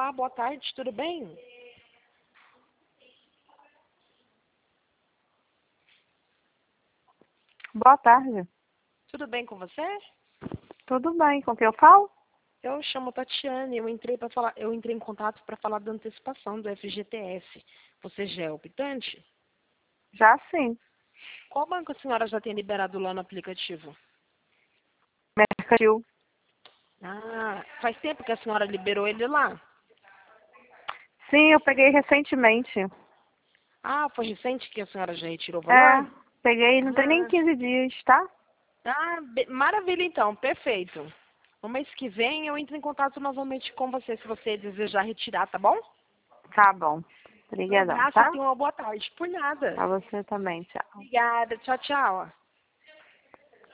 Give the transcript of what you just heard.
Olá, boa tarde, tudo bem? Boa tarde. Tudo bem com você? Tudo bem? Com quem eu falo? Eu chamo Tatiane, eu entrei em contato para falar da antecipação do FGTS. Você já é optante? Já sim. Qual banco a senhora já tem liberado lá no aplicativo? Mercantil. Ah, faz tempo que a senhora liberou ele lá? Sim, eu peguei recentemente. Ah, foi recente que a senhora já retirou o É, valor? peguei não tem nem Ah, 15 dias, tá? maravilha então, perfeito. No mês que vem eu entro em contato novamente com você, se você desejar retirar, tá bom? Tá bom. Um Obrigadão, abraço e tá? tenha uma boa tarde. Por nada. Pra você também, tchau. Obrigada. Tchau, tchau.